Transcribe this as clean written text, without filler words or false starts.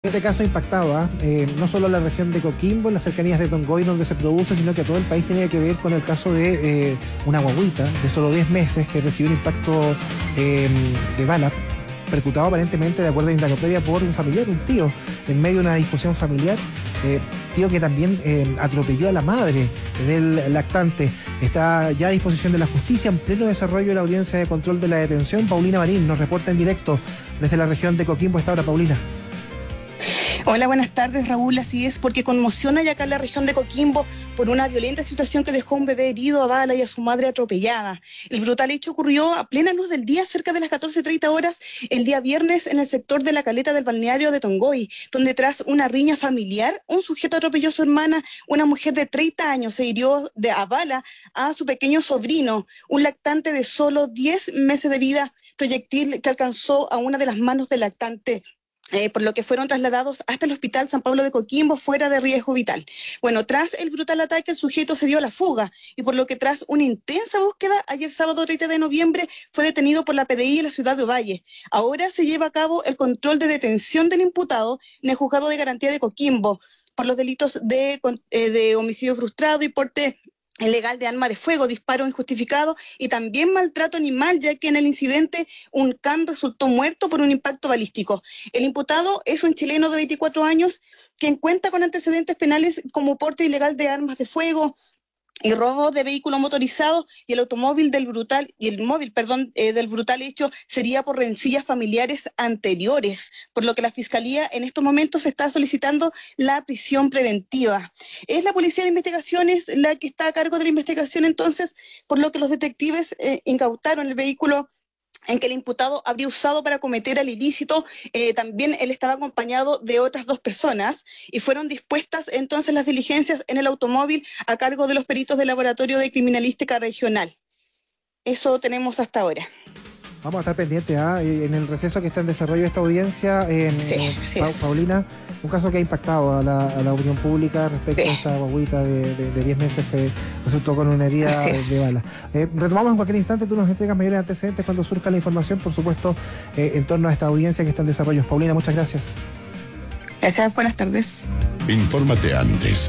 Este caso ha impactado no solo la región de Coquimbo, en las cercanías de Tongoy donde se produce, sino que todo el país tenía que ver con el caso de una guagüita de solo 10 meses que recibió un impacto de bala, percutado aparentemente, de acuerdo a la indagatoria, por un familiar, un tío, en medio de una discusión familiar. Tío que también atropelló a la madre del lactante. Está ya a disposición de la justicia, en pleno desarrollo de la audiencia de control de la detención. Paulina Marín nos reporta en directo desde la región de Coquimbo. Esta hora, Paulina. Hola, buenas tardes, Raúl. Así es, porque conmociona ya acá en la región de Coquimbo por una violenta situación que dejó a un bebé herido a bala y a su madre atropellada. El brutal hecho ocurrió a plena luz del día, cerca de las 14:30 horas, el día viernes, en el sector de la caleta del balneario de Tongoy, donde tras una riña familiar, un sujeto atropelló a su hermana. Una mujer de 30 años se hirió a bala a su pequeño sobrino, un lactante de solo 10 meses de vida, proyectil que alcanzó a una de las manos del lactante. Por lo que fueron trasladados hasta el Hospital San Pablo de Coquimbo, fuera de riesgo vital. Bueno, tras el brutal ataque, el sujeto se dio a la fuga, y por lo que tras una intensa búsqueda, ayer sábado 30 de noviembre, fue detenido por la PDI en la ciudad de Ovalle. Ahora se lleva a cabo el control de detención del imputado en el Juzgado de Garantía de Coquimbo, por los delitos de homicidio frustrado y porte ilegal de arma de fuego, disparo injustificado y también maltrato animal, ya que en el incidente un can resultó muerto por un impacto balístico. El imputado es un chileno de 24 años que cuenta con antecedentes penales como porte ilegal de armas de fuego y robo de vehículo motorizado, y el móvil del brutal hecho sería por rencillas familiares anteriores, por lo que la Fiscalía en estos momentos está solicitando la prisión preventiva. Es la Policía de Investigaciones la que está a cargo de la investigación, entonces, por lo que los detectives incautaron el vehículo en que el imputado habría usado para cometer el ilícito. También él estaba acompañado de otras 2 personas, y fueron dispuestas entonces las diligencias en el automóvil a cargo de los peritos del Laboratorio de Criminalística Regional. Eso tenemos hasta ahora. Vamos a estar pendientes en el receso que está en desarrollo esta audiencia, Paulina, un caso que ha impactado a la opinión pública respecto a esta guaguita de 10 meses que resultó con una herida de bala. Retomamos en cualquier instante, tú nos entregas mayores antecedentes cuando surja la información, por supuesto, en torno a esta audiencia que está en desarrollo. Paulina, muchas gracias. Gracias, buenas tardes. Infórmate antes.